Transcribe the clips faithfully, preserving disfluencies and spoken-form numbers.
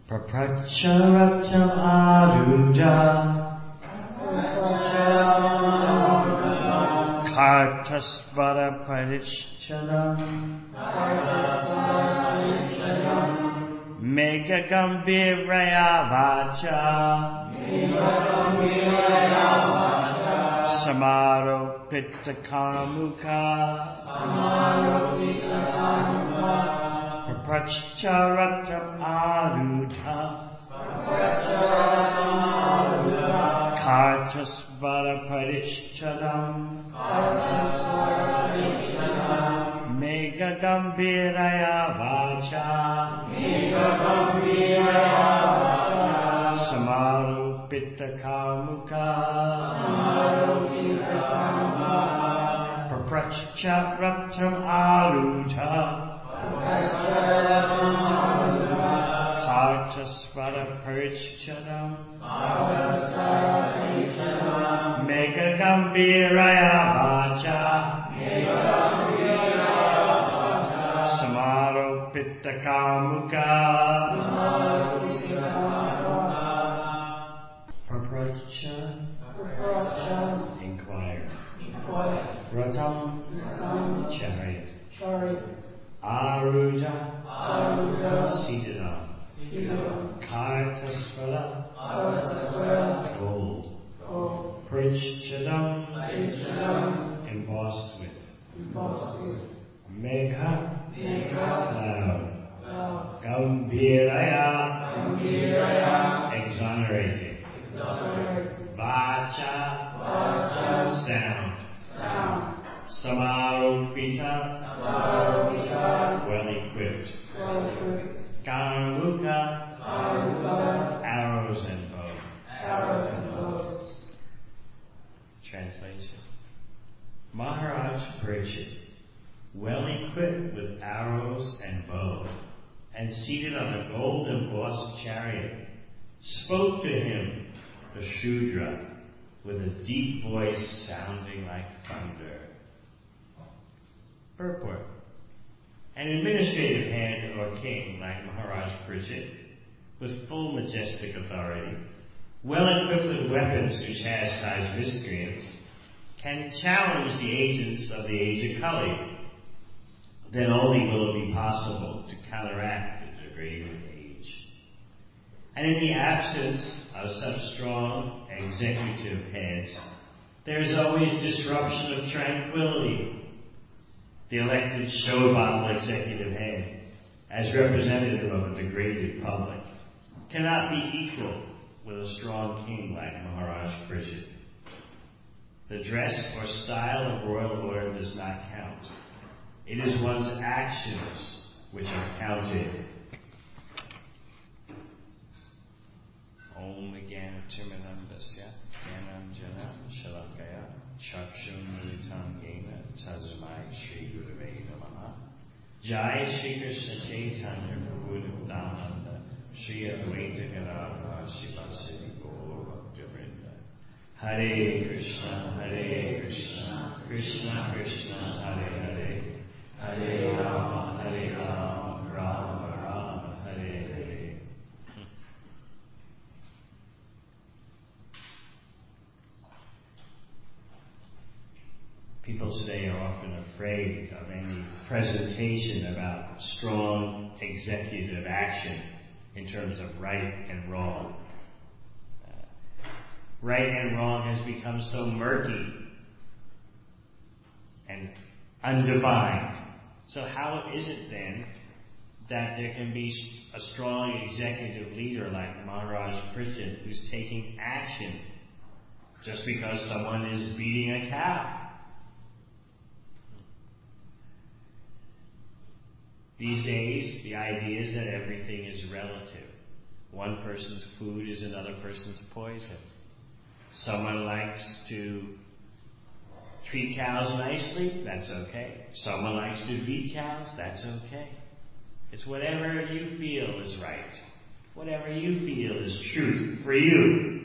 Prapracharatam Aruda Kartasvara Parishchanam Mega Gambhiraya Vacha Samaro Pittakarmuka Prapracharatam Arudha Kartasvara Parishchanam Mega Gambhiraya Vacha Samaro Pittakarmuka Prapracharatam Arudha Kartasvara Parishchanam Mega Gambhiraya Vacha Samaro Pittakarmuka Prapracha Inquire Ratam Chariot Arudha Seated on Kartasvara Gold Parishchanam Embossed with Megha Cloud Gambhiraya Exonerating Vacha Sound Samarupita Well equipped Karmuka Arrows and bow. Translation. Maharaj Parikshit, well equipped with arrows and bow, and seated on a gold embossed chariot, spoke to him, the Shudra, with a deep voice sounding like thunder. Purport. An administrative head or king like Maharaj Parikshit, with full majestic authority, well equipped with weapons to chastise miscreants, can challenge the agents of the age of Kali. Then only will it be possible to counteract the degraded age. And in the absence of such strong executive heads, there is always disruption of tranquility. The elected show bottle executive head, as representative of a degraded public, cannot be equal with a strong king like Maharaj Parikshit. The dress or style of royal order does not count. It is one's actions which are counted. Om Gyanatimirandasya Gyananjana Shalakaya Chakshunmilitam Yena Tasmai Shri Gurave Namaha Jai Shri Krishna Chaitanya Prabhu Nityananda Shri Advaita Gadadhara Sivasati Gaur Bhaktivinoda Hare Krishna Hare Krishna Krishna Krishna Hare Hare Hare Rama Hare Rama Rama Rama Hare Hare. People today are often afraid of any presentation about strong executive action in terms of right and wrong. Uh, right and wrong has become so murky and undefined. So how is it then that there can be a strong executive leader like Maharaj Parikshit who's taking action just because someone is beating a cow? These days, the idea is that everything is relative. One person's food is another person's poison. Someone likes to treat cows nicely, that's okay. Someone likes to beat cows, that's okay. It's whatever you feel is right. Whatever you feel is truth for you.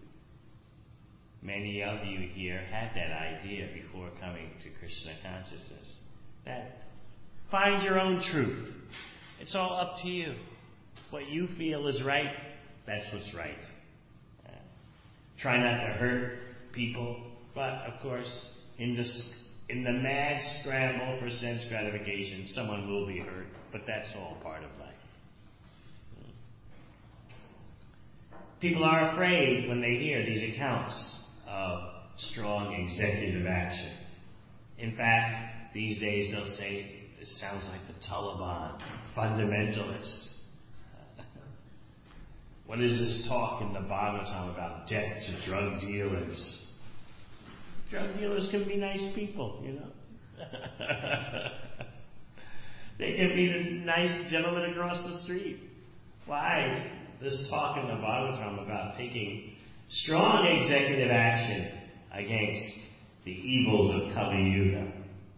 Many of you here had that idea before coming to Krishna consciousness. That find your own truth. It's all up to you. what you feel is right, that's what's right. Uh, try not to hurt people, but of course, in this in the mad scramble for sense gratification, someone will be hurt, but that's all part of life. People are afraid when they hear these accounts of strong executive action. In fact, these days they'll say, this sounds like the Taliban, fundamentalists. What is this talk in the Bhagavatam about death to drug dealers? Drug dealers can be nice people, you know. They can be the nice gentleman across the street. Why this talk in the Bhagavatam about taking strong executive action against the evils of Kali Yuga?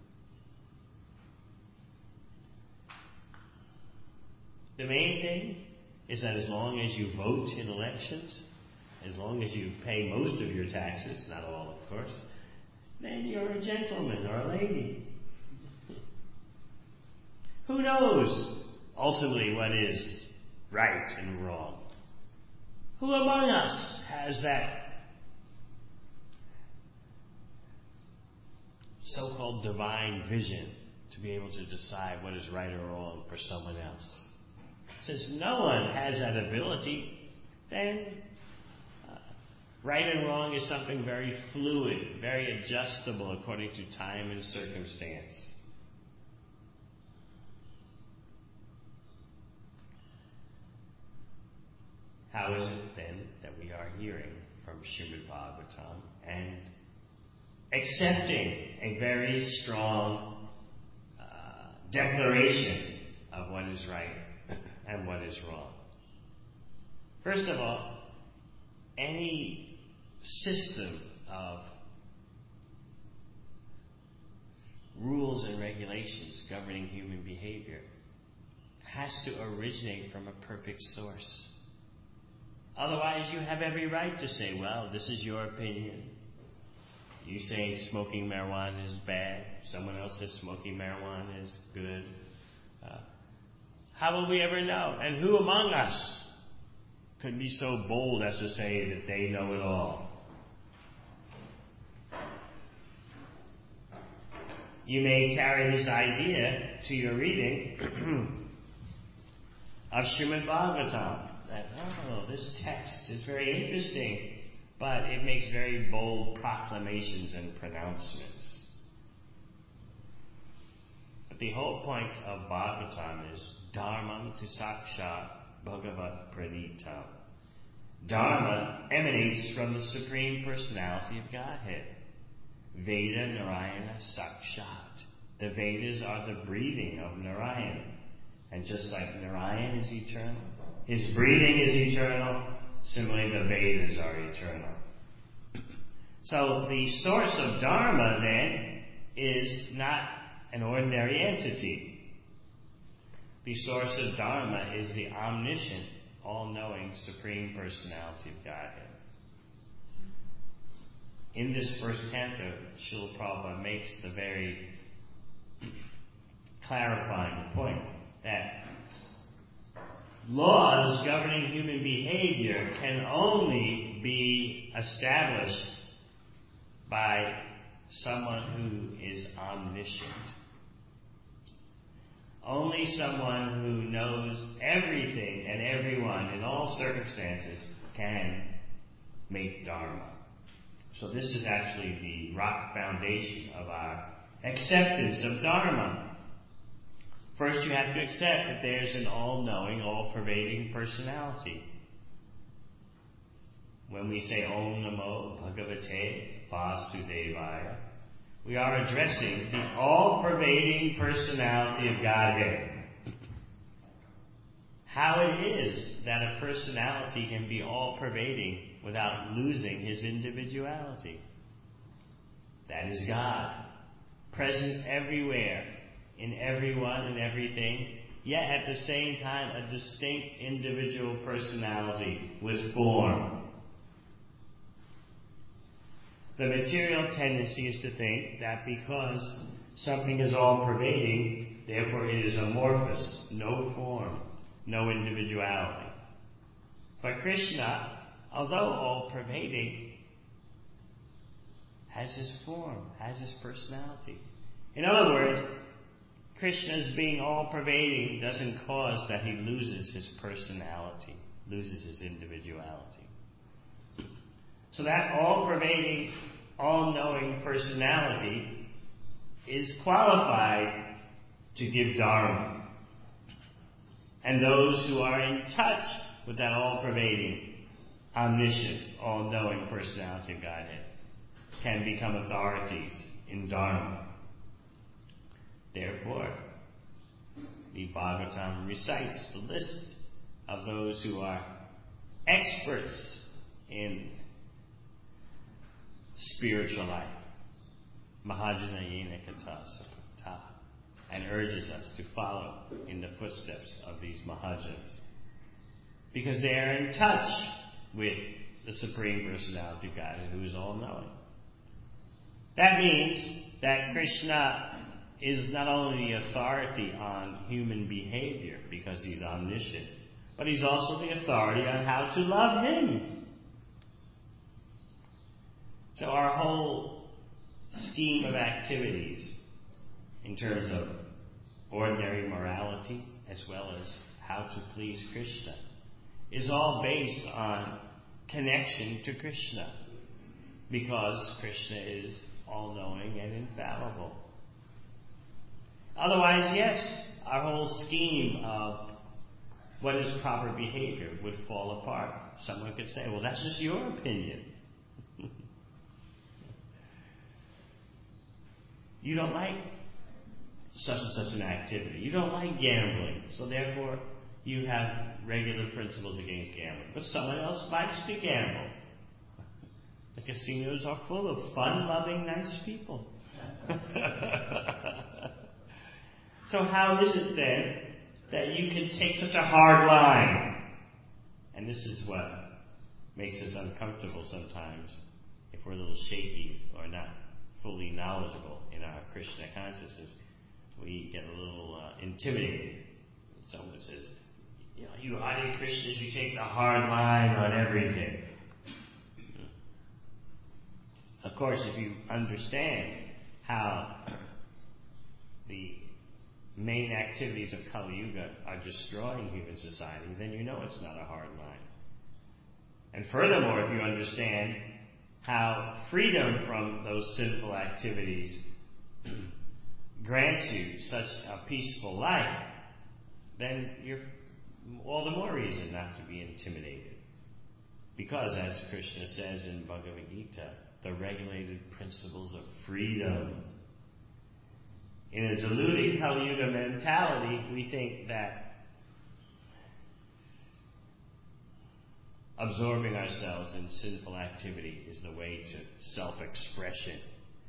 The main thing is that as long as you vote in elections, as long as you pay most of your taxes, not all of course, then you're a gentleman or a lady. Who knows ultimately what is right and wrong? Who among us has that so-called divine vision to be able to decide what is right or wrong for someone else? Since no one has that ability, then uh, right and wrong is something very fluid, very adjustable according to time and circumstance. How is it then that we are hearing from Srimad Bhagavatam and accepting a very strong uh, declaration of what is right and what is wrong? First of all, any system of rules and regulations governing human behavior has to originate from a perfect source. Otherwise, you have every right to say, well, this is your opinion. You say smoking marijuana is bad. Someone else says smoking marijuana is good. Uh, how will we ever know? And who among us could be so bold as to say that they know it all? You may carry this idea to your reading of Srimad Bhagavatam. That, oh, this text is very interesting, but it makes very bold proclamations and pronouncements. But the whole point of Bhagavatam is Dharmam to Sakshat Bhagavat Pranitam. Dharma emanates from the Supreme Personality of Godhead. Veda Narayana Sakshat. The Vedas are the breathing of Narayana. And just like Narayana is eternal, his breathing is eternal, similarly the Vedas are eternal. So the source of Dharma then is not an ordinary entity. The source of Dharma is the omniscient, all-knowing Supreme Personality of Godhead. In this first canto, Srila Prabhupada makes the very clarifying point that laws governing human behavior can only be established by someone who is omniscient. Only someone who knows everything and everyone in all circumstances can make Dharma. So this is actually the rock foundation of our acceptance of Dharma. First, you have to accept that there's an all-knowing, all-pervading personality. When we say Om Namo Bhagavate Vasudevaya, we are addressing the all-pervading personality of Godhead. How it is that a personality can be all-pervading without losing his individuality. That is God, present everywhere, in everyone and everything, yet at the same time a distinct individual personality with form. The material tendency is to think that because something is all-pervading, therefore it is amorphous, no form, no individuality. But Krishna, although all-pervading, has his form, has his personality. In other words, Krishna's being all-pervading doesn't cause that he loses his personality, loses his individuality. So that all-pervading, all-knowing personality is qualified to give dharma. And those who are in touch with that all-pervading, omniscient, all-knowing personality of Godhead can become authorities in dharma. Therefore, the Bhagavatam recites the list of those who are experts in spiritual life. Mahajana Yena Kata Sakata, and urges us to follow in the footsteps of these Mahajanas, because they are in touch with the Supreme Personality of Godhead, who is all-knowing. That means that Krishna is not only the authority on human behavior because he's omniscient, but he's also the authority on how to love him. So our whole scheme of activities in terms of ordinary morality as well as how to please Krishna is all based on connection to Krishna, because Krishna is all-knowing and infallible. Otherwise, yes, our whole scheme of what is proper behavior would fall apart. Someone could say, well, that's just your opinion. You don't like such and such an activity. You don't like gambling. So therefore, you have regular principles against gambling. But someone else likes to gamble. The casinos are full of fun-loving, nice people. So how is it then that you can take such a hard line? And this is what makes us uncomfortable sometimes if we're a little shaky or not fully knowledgeable in our Krishna consciousness. We get a little uh, intimidated. Someone says, you know, you Hare Krishnas, you take the hard line on everything. Of course, if you understand how the main activities of Kali Yuga are destroying human society, then you know it's not a hard line. And furthermore, if you understand how freedom from those sinful activities grants you such a peaceful life, then you're all the more reason not to be intimidated. Because, as Krishna says in Bhagavad Gita, the regulated principles of freedom. In a deluded Kali Yuga mentality, we think that absorbing ourselves in sinful activity is the way to self-expression.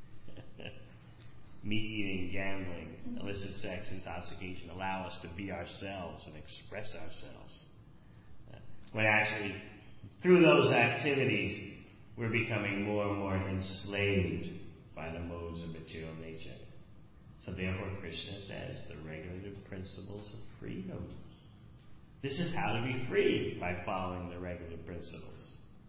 Meat eating, gambling, illicit sex, intoxication allow us to be ourselves and express ourselves. When actually, through those activities, we're becoming more and more enslaved by the modes of material nature. So therefore, Krishna says the regulative principles of freedom. This is how to be free, by following the regulative principles.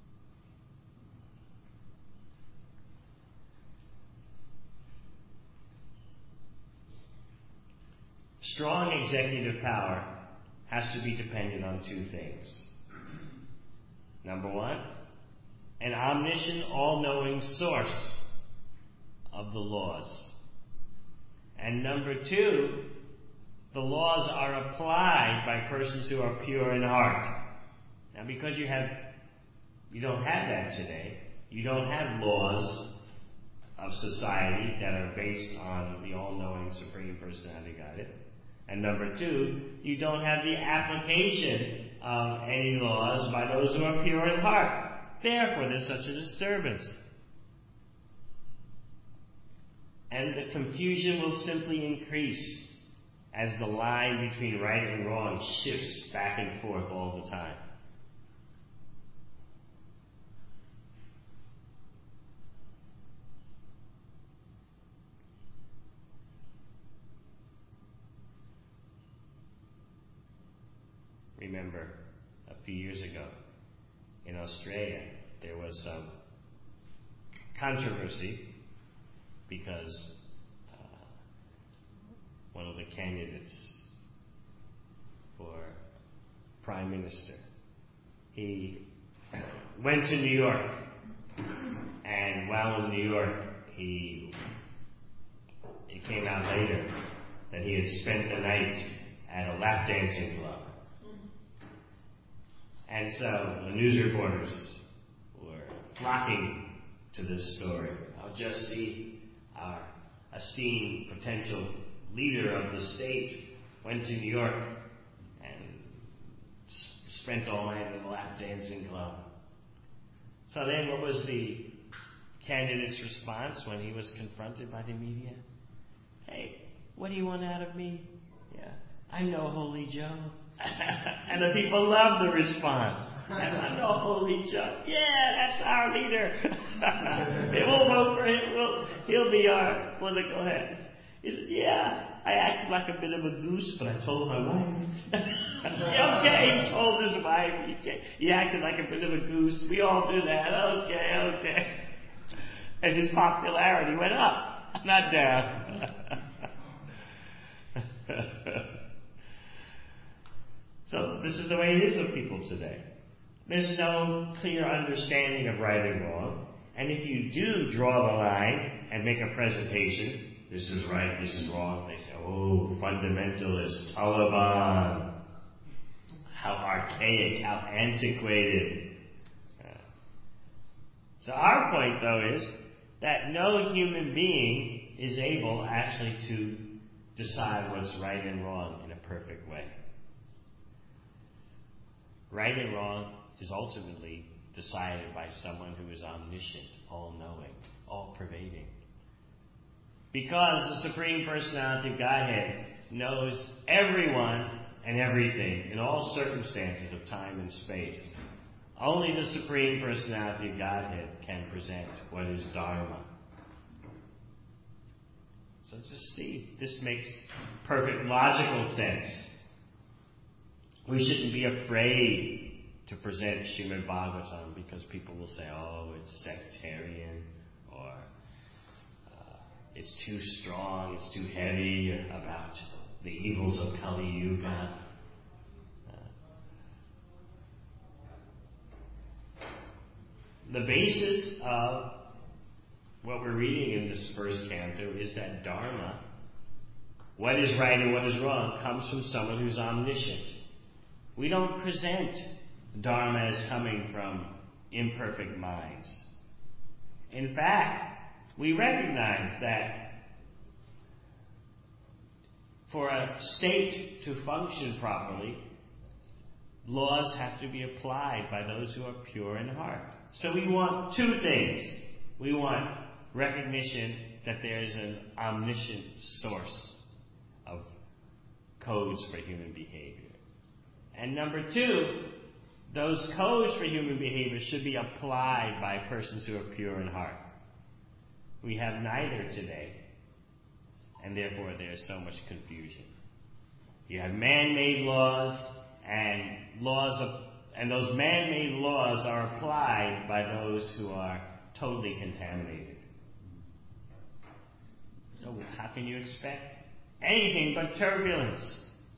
Strong executive power has to be dependent on two things. Number one, an omniscient, all-knowing source of the laws. And number two, the laws are applied by persons who are pure in heart. Now, because you have, you don't have that today. You don't have laws of society that are based on the all-knowing Supreme Personality Godhead. And number two, you don't have the application of any laws by those who are pure in heart. Therefore, there's such a disturbance. And the confusion will simply increase as the line between right and wrong shifts back and forth all the time. a few years ago in Australia. There was some controversy because uh, one of the candidates for Prime Minister, he went to New York, and while in New York, he it came out later that he had spent the night at a lap dancing club. And so the news reporters were flocking to this story. I'll just see our esteemed potential leader of the state went to New York and spent all night at a lap dancing club. So then what was the candidate's response when he was confronted by the media? Hey, what do you want out of me? Yeah, I'm no Holy Joe. And the people loved the response. I'm no Holy Joe. Yeah, that's our leader. They will vote for him. We'll, he'll be our political head. He said, yeah, I acted like a bit of a goose, but I told my wife. Okay, he told his wife. He, he acted like a bit of a goose. We all do that. Okay, okay. And his popularity went up, not down. So this is the way it is with people today. There's no clear understanding of right and wrong. And if you do draw the line and make a presentation, this is right, this is wrong, they say, oh, fundamentalist, Taliban. How archaic, how antiquated. So our point, though, is that no human being is able actually to decide what's right and wrong in a perfect way. Right and wrong is ultimately decided by someone who is omniscient, all-knowing, all-pervading. Because the Supreme Personality of Godhead knows everyone and everything in all circumstances of time and space. Only the Supreme Personality of Godhead can present what is Dharma. So just see, this makes perfect logical sense. We shouldn't be afraid to present Srimad Bhagavatam because people will say, oh, it's sectarian, or uh, it's too strong, it's too heavy about the evils of Kali Yuga. Uh, the basis of what we're reading in this first canto is that Dharma, what is right and what is wrong, comes from someone who's omniscient. We don't present Dharma as coming from imperfect minds. In fact, we recognize that for a state to function properly, laws have to be applied by those who are pure in heart. So we want two things. We want recognition that there is an omniscient source of codes for human behavior. And number two, those codes for human behavior should be applied by persons who are pure in heart. We have neither today, and therefore there is so much confusion. You have man-made laws, and laws of, and those man-made laws are applied by those who are totally contaminated. So how can you expect anything but turbulence?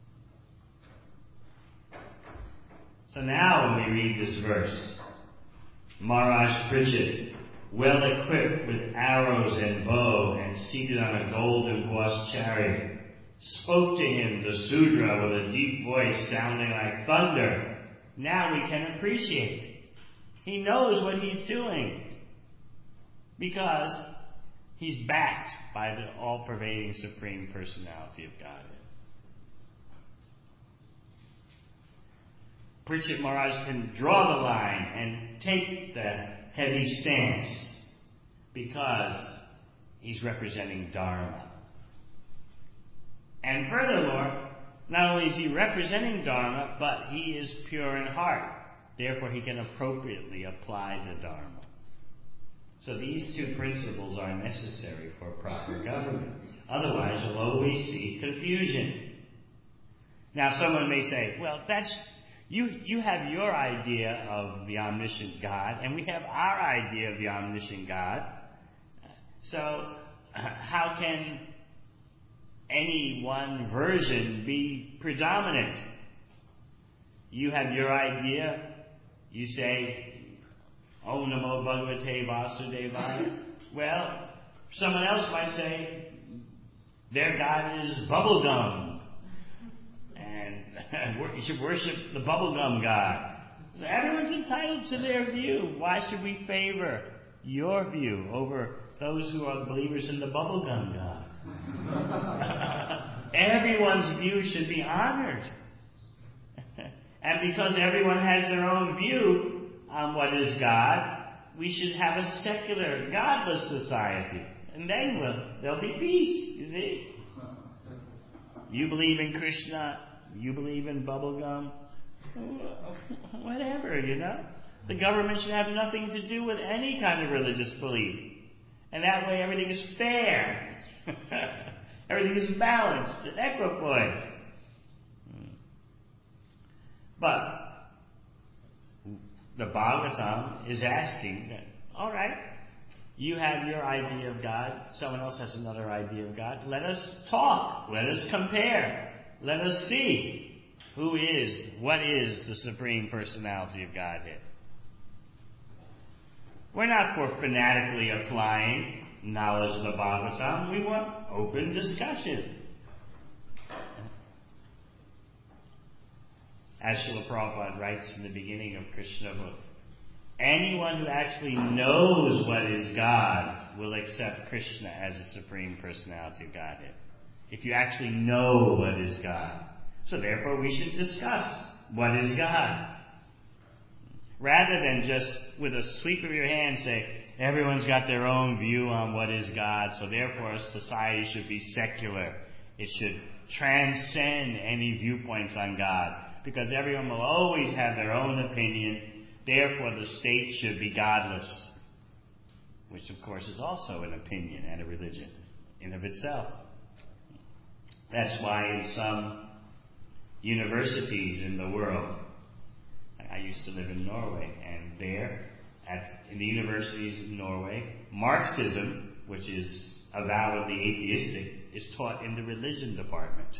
So now when we read this verse, Maharaj Pritchett, well equipped with arrows and bow and seated on a gold-embossed chariot, spoke to him, the Sudra, with a deep voice sounding like thunder. Now we can appreciate. He knows what he's doing because he's backed by the all-pervading Supreme Personality of Godhead. Pritchett Maharaj can draw the line and take the heavy stance because he's representing Dharma. And furthermore, not only is he representing Dharma, but he is pure in heart. Therefore, he can appropriately apply the Dharma. So these two principles are necessary for proper government. Otherwise, you'll always see confusion. Now, someone may say, well, that's You, you have your idea of the omniscient God, and we have our idea of the omniscient God. So, how can any one version be predominant? You have your idea. You say, Om Namo Bhagavate Vasudevaya. Well, someone else might say, their God is bubblegum. And you should worship the bubblegum God. So everyone's entitled to their view. Why should we favor your view over those who are believers in the bubblegum God? Everyone's view should be honored. And because everyone has their own view on what is God, we should have a secular, godless society. And then we'll, there'll be peace, you see. You believe in Krishna, you believe in bubblegum, whatever, you know. The government should have nothing to do with any kind of religious belief. And that way everything is fair. Everything is balanced and equipoise. But the Bhagavatam is asking that, all right, you have your idea of God, someone else has another idea of God. Let us talk. Let us compare. Let us see who is, what is the Supreme Personality of Godhead. We're not for fanatically applying knowledge of the Bhagavatam. We want open discussion. As Srila Prabhupada writes in the beginning of Krishna book, anyone who actually knows what is God will accept Krishna as the Supreme Personality of Godhead. If you actually know what is God. So therefore we should discuss what is God. Rather than just with a sweep of your hand say, everyone's got their own view on what is God, so therefore society should be secular. It should transcend any viewpoints on God. Because everyone will always have their own opinion, therefore the state should be godless. Which of course is also an opinion and a religion in of itself. That's why in some universities in the world, I used to live in Norway, and there, at, in the universities in Norway, Marxism, which is avowedly atheistic, is taught in the religion department.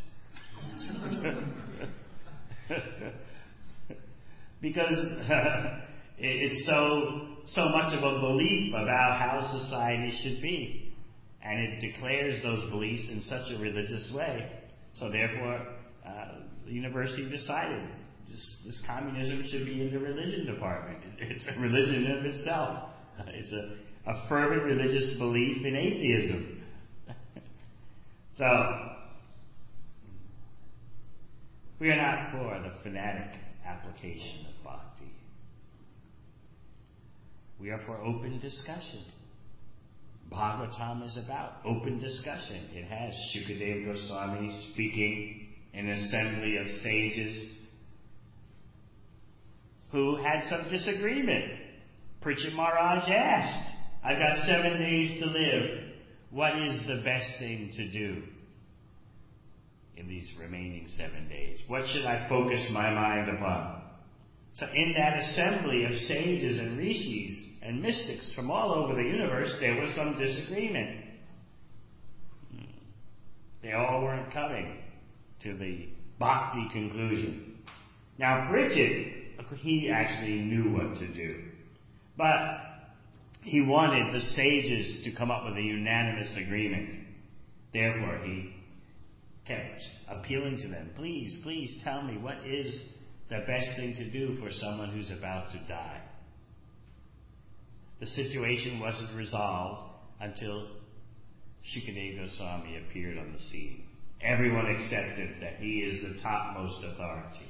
Because uh, it's so so much of a belief about how society should be, and it declares those beliefs in such a religious way. So therefore, uh, the university decided this, this communism should be in the religion department. It's a religion in of itself. It's a, a fervent religious belief in atheism. So we are not for the fanatic application of bhakti. We are for open discussion. Bhagavatam is about open discussion. It has Shukadeva Goswami speaking in an assembly of sages who had some disagreement. Parikshit Maharaj asked, I've got seven days to live. What is the best thing to do in these remaining seven days? What should I focus my mind upon? So in that assembly of sages and rishis and mystics from all over the universe, there was some disagreement. They all weren't coming to the bhakti conclusion. Now Parikshit, he actually knew what to do. But he wanted the sages to come up with a unanimous agreement. Therefore he kept appealing to them. Please, please tell me what is the best thing to do for someone who's about to die. The situation wasn't resolved until Shukadeva Goswami appeared on the scene. Everyone accepted that he is the topmost authority.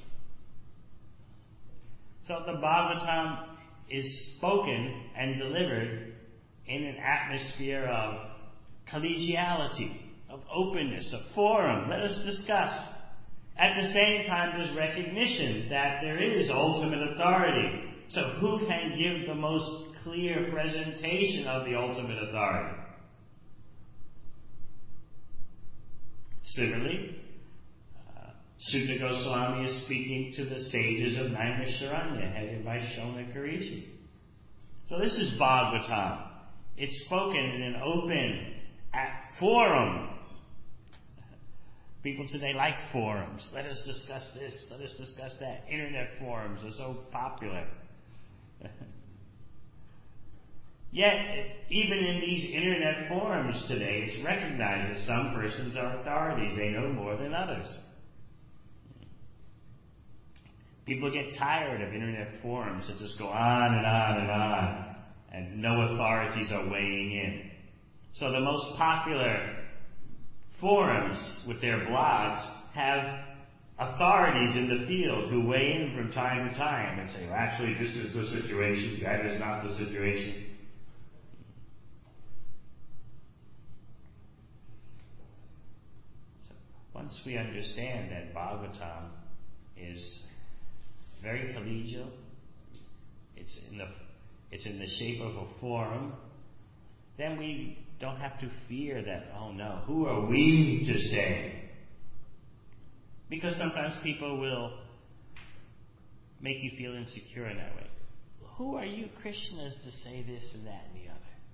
So the Bhagavatam is spoken and delivered in an atmosphere of collegiality, of openness, of forum. Let us discuss. At the same time, there's recognition that there is ultimate authority. So who can give the most clear presentation of the ultimate authority? Similarly, uh, Sutta Goswami is speaking to the sages of Naimisharanya, headed by Shona Karishi. So this is Bhagavatam. It's spoken in an open forum. People today like forums. Let us discuss this. Let us discuss that. Internet forums are so popular. Yet, even in these internet forums today, it's recognized that some persons are authorities. They know more than others. People get tired of internet forums that just go on and on and on, and no authorities are weighing in. So the most popular forums with their blogs have authorities in the field who weigh in from time to time and say, well, actually, this is the situation, that is not the situation. So once we understand that Bhagavatam is very collegial, it's in the it's in the shape of a forum, then we don't have to fear that, oh no, who are we to say? Because sometimes people will make you feel insecure in that way. Who are you Krishnas to say this and that and the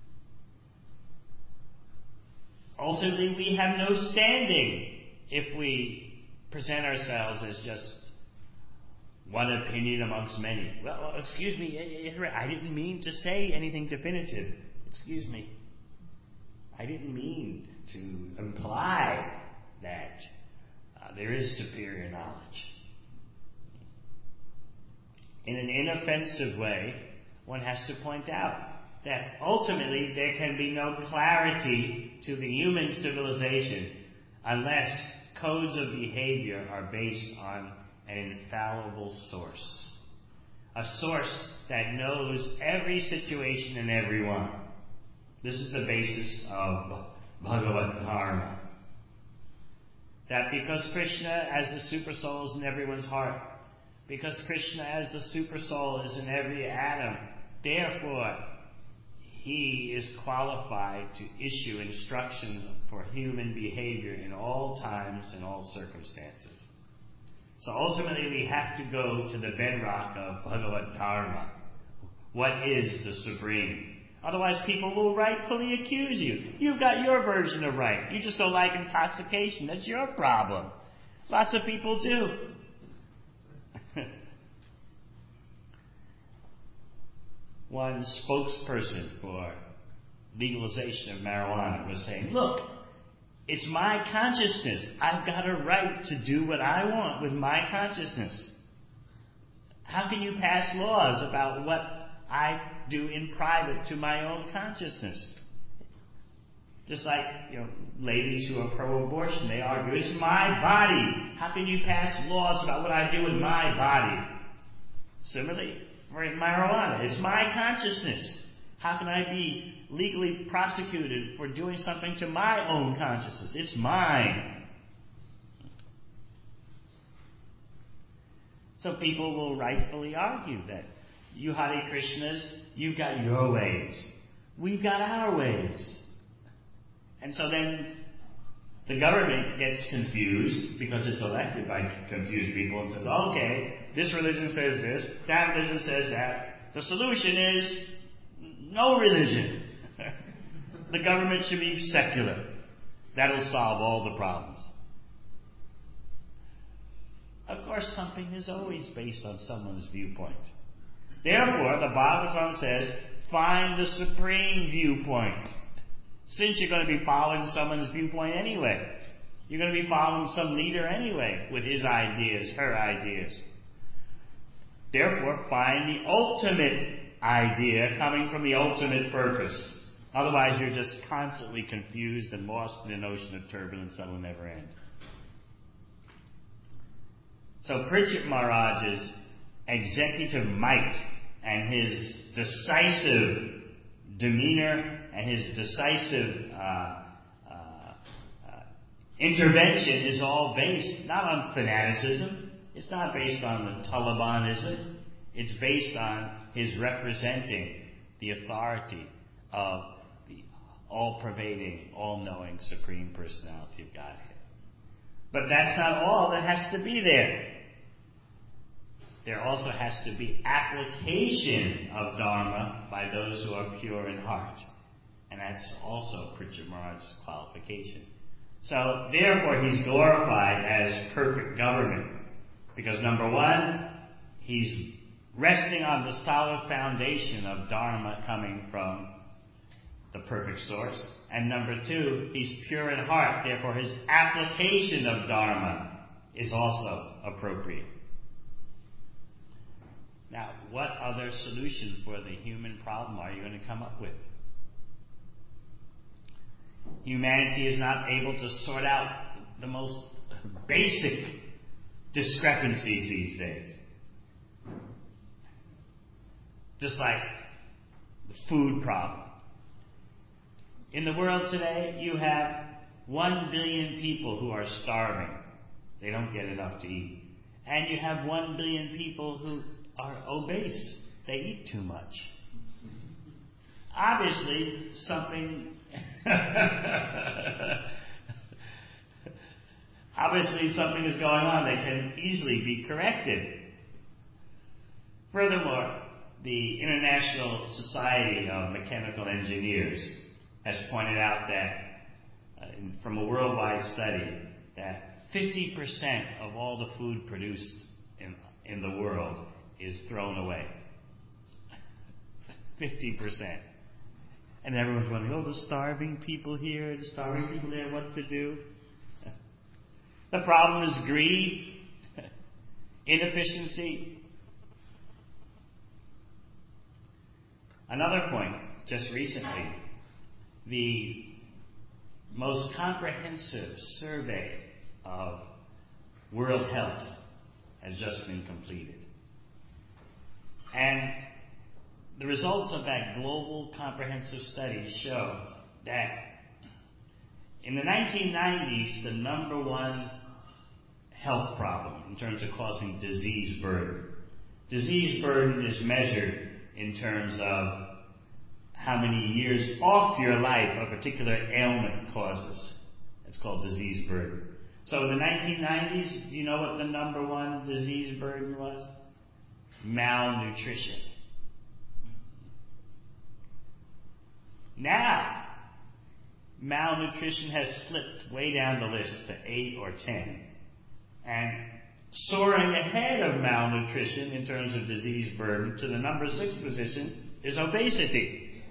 other? Ultimately, we have no standing if we present ourselves as just one opinion amongst many. Well, excuse me, I didn't mean to say anything definitive. Excuse me. I didn't mean to imply that uh, there is superior knowledge. In an inoffensive way, one has to point out that ultimately there can be no clarity to the human civilization unless codes of behavior are based on an infallible source. A source that knows every situation and everyone. This is the basis of Bhagavad Dharma. That because Krishna as the super soul is in everyone's heart, because Krishna as the super soul is in every atom, therefore he is qualified to issue instructions for human behavior in all times and all circumstances. So ultimately we have to go to the bedrock of Bhagavad Dharma. What is the supreme? Otherwise people will rightfully accuse you. You've got your version of right. You just don't like intoxication. That's your problem. Lots of people do. One spokesperson for legalization of marijuana was saying, look, it's my consciousness. I've got a right to do what I want with my consciousness. How can you pass laws about what I do in private to my own consciousness? Just like, you know, ladies who are pro-abortion, they argue, it's my body. How can you pass laws about what I do with my body? Similarly, for marijuana, it's my consciousness. How can I be legally prosecuted for doing something to my own consciousness? It's mine. So people will rightfully argue that you Hare Krishnas, you've got your ways. We've got our ways. And so then the government gets confused because it's elected by confused people and says, okay, this religion says this, that religion says that. The solution is no religion. The government should be secular. That'll solve all the problems. Of course, something is always based on someone's viewpoint. Therefore, the Bhagavatam says, find the supreme viewpoint. Since you're going to be following someone's viewpoint anyway. You're going to be following some leader anyway with his ideas, her ideas. Therefore, find the ultimate idea coming from the ultimate purpose. Otherwise, you're just constantly confused and lost in an ocean of turbulence that will never end. So Parikshit Maharaj's executive might and his decisive demeanor and his decisive uh, uh, uh, intervention is all based not on fanaticism. It's not based on the Talibanism. It's based on his representing the authority of the all-pervading, all-knowing Supreme Personality of Godhead. But that's not all that has to be there. There also has to be application of Dharma by those who are pure in heart. And that's also Pritchard Maharaj's qualification. So, therefore, he's glorified as perfect government. Because number one, he's resting on the solid foundation of Dharma coming from the perfect source. And number two, he's pure in heart. Therefore, his application of Dharma is also appropriate. Now, what other solution for the human problem are you going to come up with? Humanity is not able to sort out the most basic discrepancies these days. Just like the food problem. In the world today, you have one billion people who are starving. They don't get enough to eat. And you have one billion people who are obese. They eat too much. Obviously, something... Obviously, something is going on that can easily be corrected. Furthermore, the International Society of Mechanical Engineers has pointed out that, uh, in, from a worldwide study, that fifty percent of all the food produced in, in the world is thrown away. fifty percent. And everyone's wondering, oh, the starving people here, the starving people there, what to do? The problem is greed, inefficiency. Another point, just recently, the most comprehensive survey of world health has just been completed. And the results of that global comprehensive study show that in the nineteen nineties, the number one health problem in terms of causing disease burden. Disease burden is measured in terms of how many years off your life a particular ailment causes. It's called disease burden. So in the nineteen nineties, do you know what the number one disease burden was? Malnutrition. Now, malnutrition has slipped way down the list to eight or ten. And soaring ahead of malnutrition in terms of disease burden to the number six position is obesity.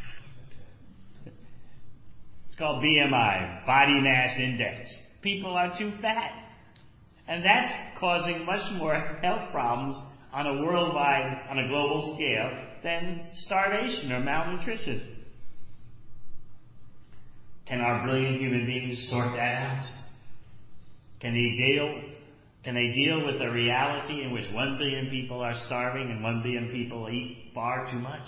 It's called B M I, body mass index. People are too fat. And that's causing much more health problems on a worldwide, on a global scale, than starvation or malnutrition. Can our brilliant human beings sort that out? Can they deal, can they deal with the reality in which one billion people are starving and one billion people eat far too much?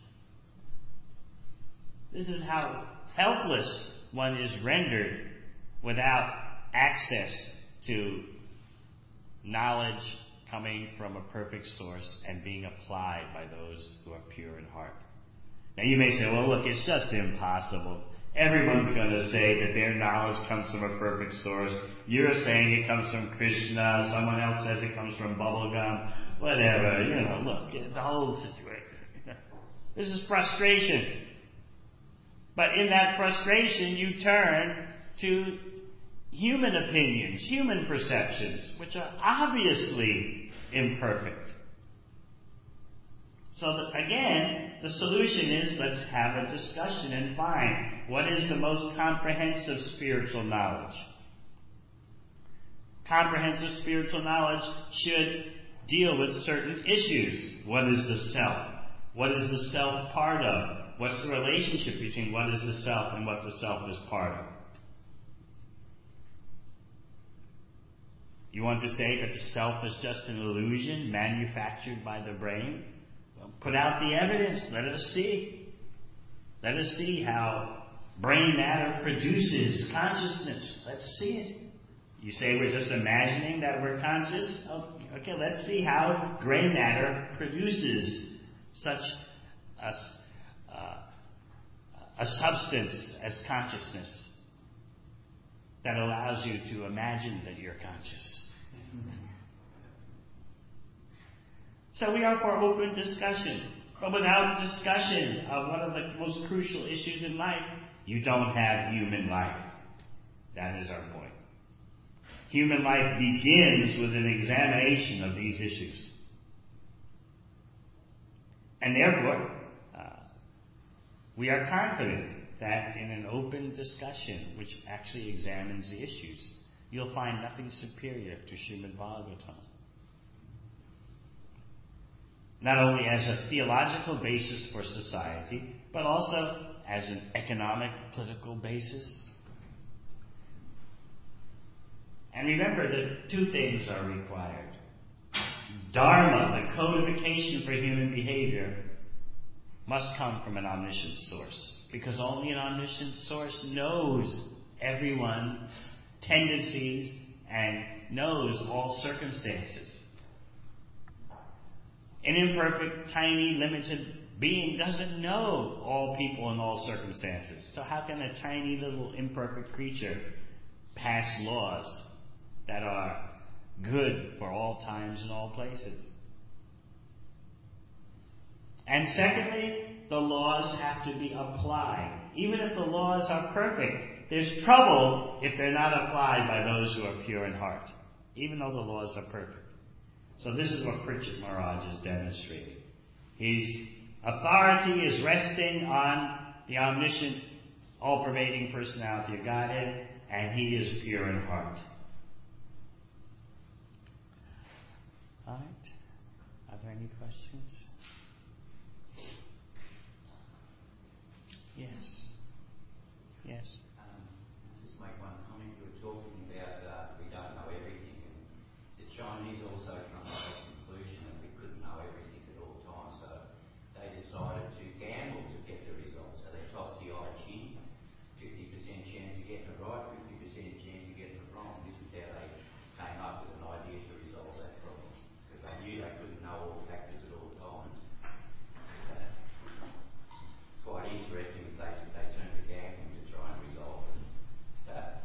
This is how helpless one is rendered without access to knowledge coming from a perfect source and being applied by those who are pure in heart. Now you may say, well, look, it's just impossible. Everyone's going to say that their knowledge comes from a perfect source. You're saying it comes from Krishna. Someone else says it comes from bubblegum. Whatever. You know, look, the whole situation. This is frustration. But in that frustration, you turn to human opinions, human perceptions, which are obviously imperfect. So that, again, the solution is let's have a discussion and find what is the most comprehensive spiritual knowledge. Comprehensive spiritual knowledge should deal with certain issues. What is the self? What is the self part of? What's the relationship between what is the self and what the self is part of? You want to say that the self is just an illusion manufactured by the brain? Well, put out the evidence. Let us see. Let us see how brain matter produces consciousness. Let's see it. You say we're just imagining that we're conscious? Okay, let's see how gray matter produces such a, uh, a substance as consciousness that allows you to imagine that you're conscious. So we are for open discussion. But without discussion of one of the most crucial issues in life, you don't have human life. That is our point. Human life begins with an examination of these issues. And therefore, uh, we are confident that in an open discussion, which actually examines the issues, you'll find nothing superior to Srimad Bhagavatam. Not only as a theological basis for society, but also as an economic, political basis. And remember that two things are required. Dharma, the codification for human behavior, must come from an omniscient source. Because only an omniscient source knows everyone's tendencies and knows all circumstances. An imperfect, tiny, limited being doesn't know all people in all circumstances. So how can a tiny little imperfect creature pass laws that are good for all times and all places? And secondly, the laws have to be applied. Even if the laws are perfect, there's trouble if they're not applied by those who are pure in heart, even though the laws are perfect. So this is what Pritchett Maharaj is demonstrating. His authority is resting on the omniscient, all-pervading personality of Godhead, and he is pure in heart. All right. Are there any questions? Yes. Yes. Um, I'll just make one comment. You were talking about uh, we don't know everything. And the Chinese also come to the conclusion that we couldn't know everything at all times. So they decided to gamble to get the results. So they tossed the I Ching, fifty percent chance of getting it right, fifty percent chance of getting it wrong. This is how they came up with an idea to resolve that problem. Because they knew they couldn't know all factors at all times. It's quite interesting if they, they turned to gambling to try and resolve it. Uh,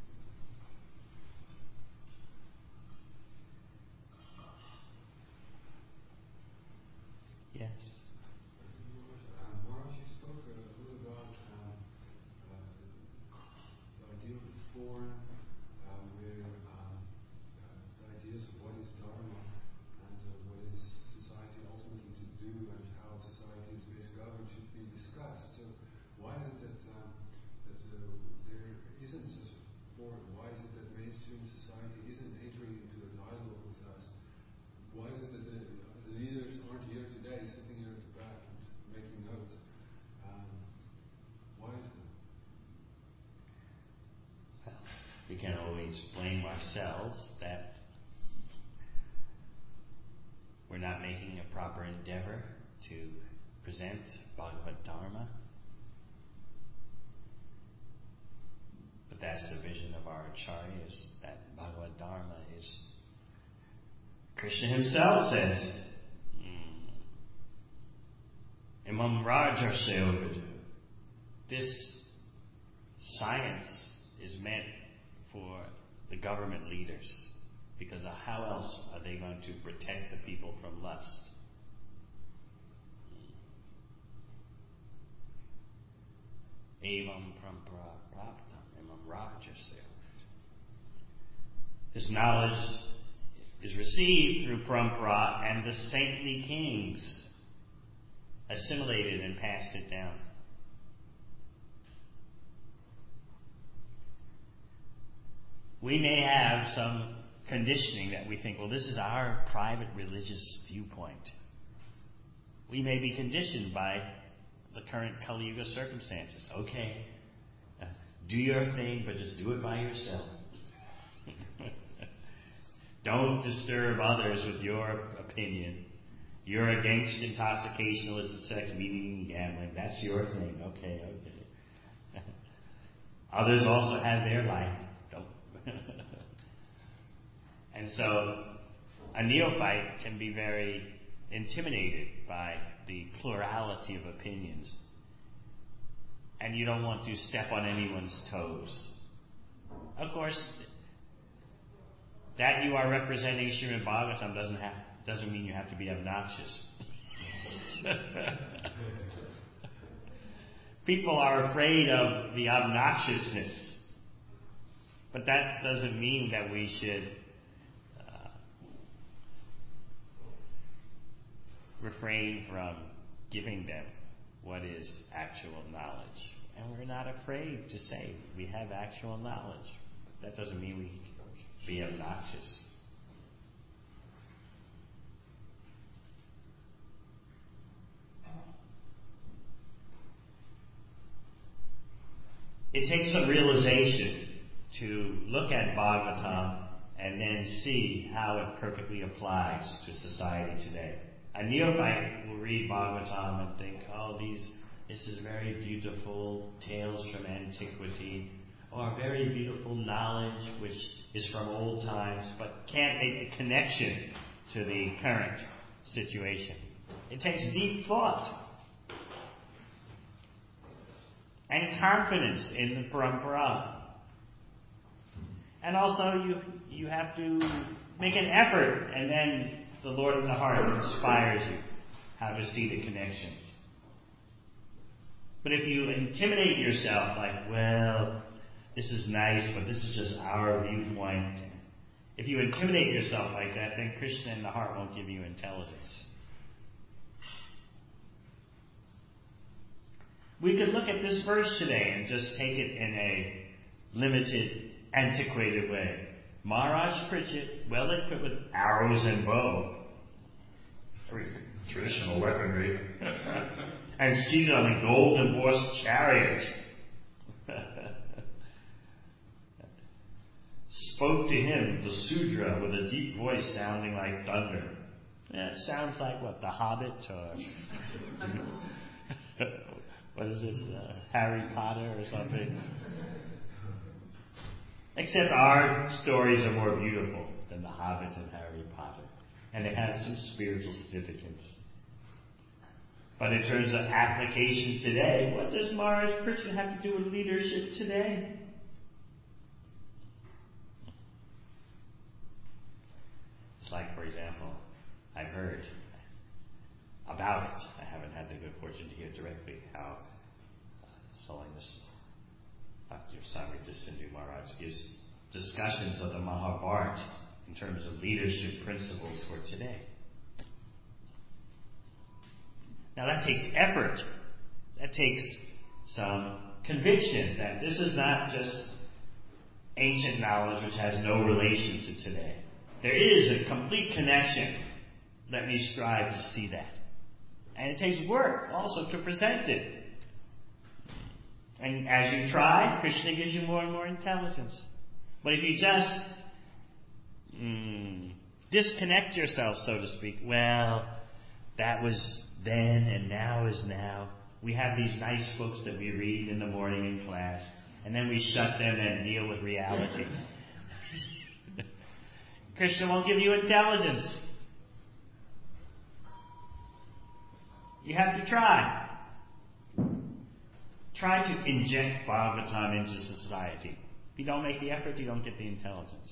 Yes. Um, Maharaj, you spoke a little about um, uh, the idea of the form, um, where um, uh, the ideas of what is Dharma and uh, what is society ultimately to do and how society is best governed should be discussed. So why is it that, um, that uh, there isn't such a forum? Why is it that mainstream society isn't entering into a dialogue with us? Why is it that the, the leaders aren't here today, sitting here at the back and making notes? Um, why is that? Well, we can always blame ourselves that we're not making a proper endeavor to present Bhagavad Dharma. But that's the vision of our acharyas, that Bhagavad Dharma is, Krishna himself says, Imam Rajarsa, this science is meant for the government leaders, because how else are they going to protect the people from lust? Evam prampara praptam, Imam Rajarsa. This knowledge is received through parampara, and the saintly kings assimilated and passed it down. We may have some conditioning that we think, well, this is our private religious viewpoint. We may be conditioned by the current Kali Yuga circumstances. Okay, uh, do your thing, but just do it by yourself. Don't disturb others with your opinion. You're against intoxication, illicit sex, meeting, and gambling. That's your thing. Okay, okay. Others also have their life. Don't. And so a neophyte can be very intimidated by the plurality of opinions. And you don't want to step on anyone's toes. Of course, that you are representing Srimad Bhagavatam doesn't have doesn't mean you have to be obnoxious. People are afraid of the obnoxiousness, but that doesn't mean that we should uh, refrain from giving them what is actual knowledge. And we're not afraid to say we have actual knowledge. That doesn't mean we be obnoxious. It takes some realization to look at Bhagavatam and then see how it perfectly applies to society today. A neophyte will read Bhagavatam and think, oh, these, this is very beautiful tales from antiquity, or very beautiful knowledge which is from old times, but can't make a connection to the current situation. It takes deep thought and confidence in the parampara. And also you you have to make an effort, and then the Lord of the heart inspires you how to see the connections. But if you intimidate yourself like, well, this is nice, but this is just our viewpoint. If you intimidate yourself like that, then Krishna in the heart won't give you intelligence. We could look at this verse today and just take it in a limited, antiquated way. Maharaj Pritchett, well equipped with arrows and bow, traditional weaponry, and seated on a gold-embossed chariot, spoke to him, the Sudra, with a deep voice sounding like thunder. Yeah, it sounds like what, The Hobbit, or what is it, uh, Harry Potter or something? Except our stories are more beautiful than The Hobbit and Harry Potter, and they have some spiritual significance. But in terms of application today, what does Maharaj Pritchett have to do with leadership today? It's like, for example, I've heard about it. I haven't had the good fortune to hear directly how uh, Holiness Doctor Samrita Sindhu Maharaj gives discussions of the Mahabharata in terms of leadership principles for today. Now that takes effort. That takes some conviction that this is not just ancient knowledge which has no relation to today. There is a complete connection. Let me strive to see that. And it takes work also to present it. And as you try, Krishna gives you more and more intelligence. But if you just mm, disconnect yourself, so to speak, well, that was then and now is now. We have these nice books that we read in the morning in class, and then we shut them and deal with reality. Krishna won't give you intelligence. You have to try. Try to inject Bhagavatam into society. If you don't make the effort, you don't get the intelligence.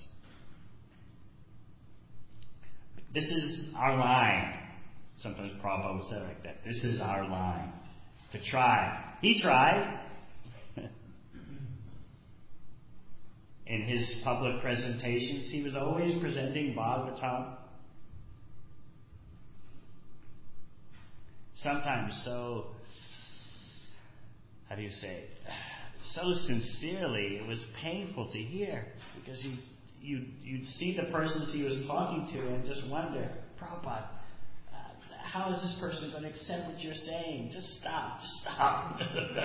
This is our line. Sometimes Prabhupada will say like that. This is our line. To try. He tried. In his public presentations, he was always presenting Bhagavatam. Sometimes so, how do you say, so sincerely, it was painful to hear, because you, you, you'd see the persons he was talking to and just wonder, Prabhupada, uh, how is this person going to accept what you're saying? Just stop, just stop.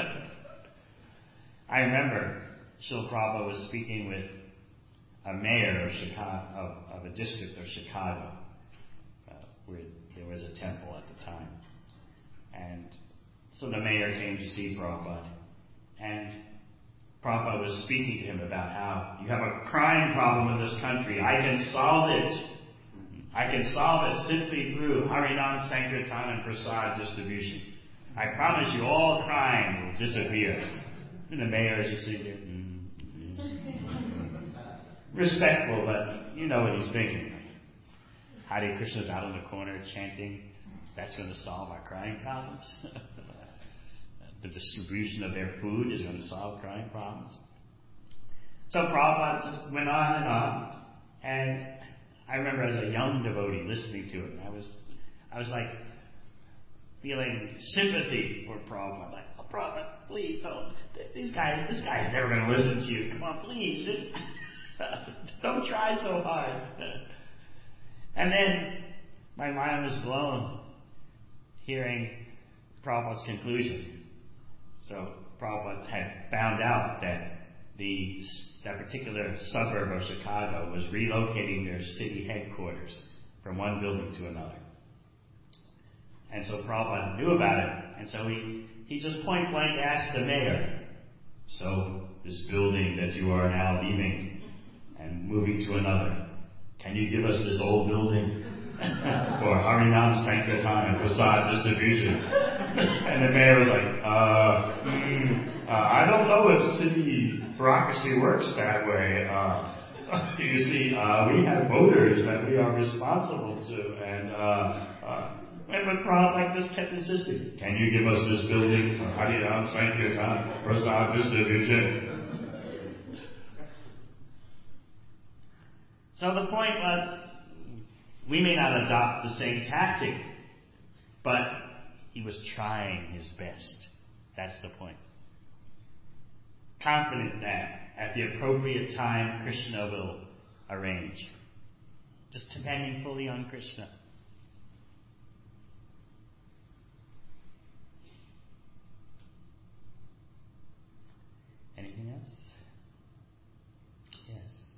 I remember Srila Prabhupada was speaking with a mayor of Chicago, of, of a district of Chicago, uh, where there was a temple at the time. And so the mayor came to see Prabhupada, and Prabhupada was speaking to him about how you have a crime problem in this country. I can solve it. I can solve it simply through Harinam Sankirtan and Prasad distribution. I promise you all crime will disappear. And the mayor is just sitting there. Mm-hmm. respectful, but you know what he's thinking. Hare Krishna's out in the corner chanting, that's going to solve our crying problems. The distribution of their food is going to solve crying problems. So Prabhupada just went on and on, and I remember as a young devotee listening to it, and I was, I was like feeling sympathy for Prabhupada. Like, oh, Prabhupada, please don't. These guys, this guy's never going to listen to you. Come on, please, just don't try so hard. And then my mind was blown hearing Prabhupada's conclusion. So Prabhupada had found out that the that particular suburb of Chicago was relocating their city headquarters from one building to another. And so Prabhupada knew about it, and so he, he just point blank asked the mayor, so this building that you are now leaving and moving to another, can you give us this old building for Harinam Sankirtan and Prasad distribution? And the mayor was like, uh, mm, uh, I don't know if city bureaucracy works that way. Uh, you see, uh, we have voters that we are responsible to, and uh, uh, and but Prabhupada like this kept insisting, can you give us this building for Harinam Sankirtan Prasad distribution? So the point was, we may not adopt the same tactic, but he was trying his best. That's the point. Confident that at the appropriate time, Krishna will arrange. Just depending fully on Krishna. Anything else? Yes.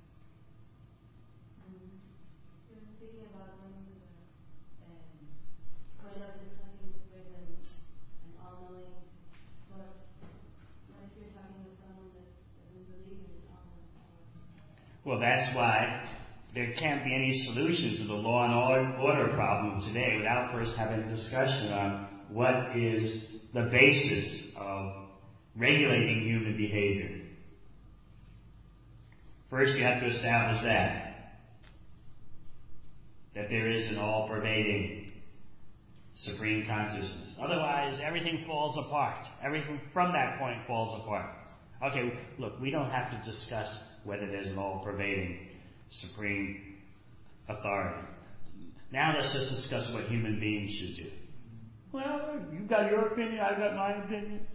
You were speaking about going to the um, going out discussing with an, an all-knowing source. What if you're talking with someone that doesn't believe in an all-knowing source? Well, that's why there can't be any solution to the law and order problem today without first having a discussion on what is the basis of regulating human behavior. First, you have to establish that. That there is an all-pervading supreme consciousness. Otherwise, everything falls apart. Everything from that point falls apart. Okay, look, we don't have to discuss whether there's an all-pervading supreme authority. Now let's just discuss what human beings should do. Well, you've got your opinion, I've got my opinion.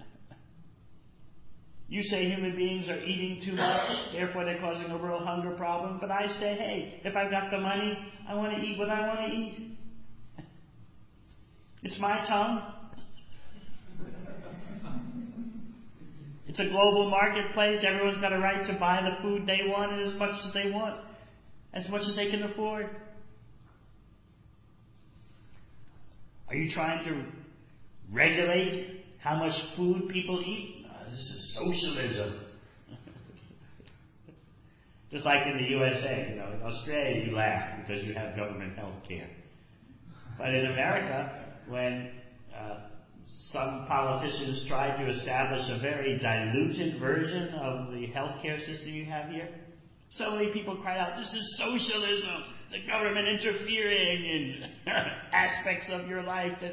You say human beings are eating too much, therefore they're causing a world hunger problem. But I say, hey, if I've got the money, I want to eat what I want to eat. It's my tongue. It's a global marketplace. Everyone's got a right to buy the food they want and as much as they want, as much as they can afford. Are you trying to regulate how much food people eat? This is socialism. Just like in the U S A, you know, in Australia you laugh because you have government health care. But in America, when uh, some politicians tried to establish a very diluted version of the healthcare system you have here, so many people cried out, this is socialism, the government interfering in aspects of your life that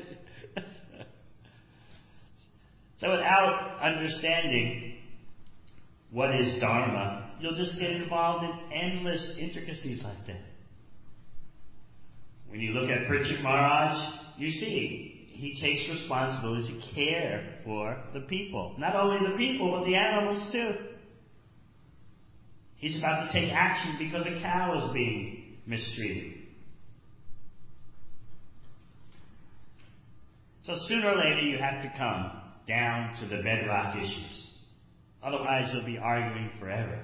So without understanding what is Dharma, you'll just get involved in endless intricacies like that. When you look at Parikshit Maharaj, you see, he takes responsibility to care for the people. Not only the people, but the animals too. He's about to take action because a cow is being mistreated. So sooner or later you have to come down to the bedrock issues. Otherwise you'll be arguing forever.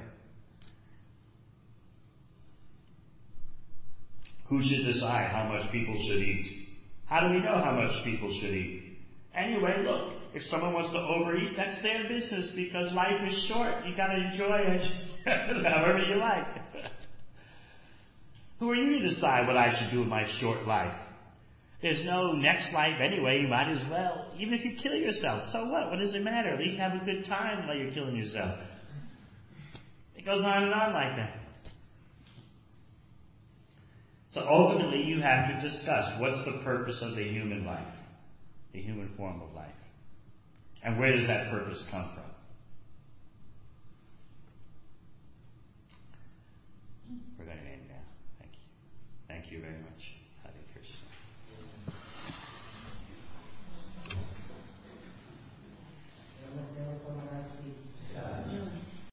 Who should decide how much people should eat? How do we know how much people should eat? Anyway, look, if someone wants to overeat, that's their business because life is short. You gotta enjoy it however you like. Who are you to decide what I should do with my short life? There's no next life anyway, you might as well. Even if you kill yourself, so what? What does it matter? At least have a good time while you're killing yourself. It goes on and on like that. So ultimately you have to discuss what's the purpose of the human life, the human form of life. And where does that purpose come from? We're going to end now. Thank you. Thank you very much.